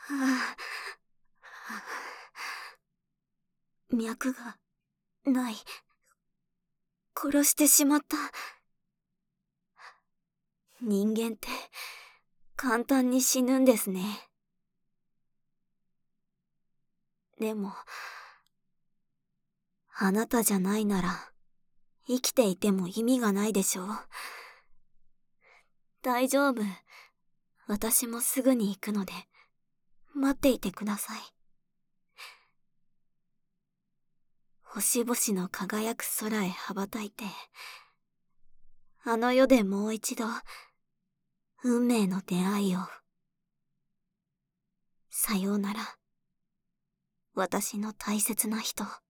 脈がない。殺してしまった。人間って簡単に死ぬんですね。でも、あなたじゃないなら生きていても意味がないでしょう。大丈夫。私もすぐに行くので待っていてください。星々の輝く空へ羽ばたいて、あの世でもう一度運命の出会いを。さようなら、私の大切な人。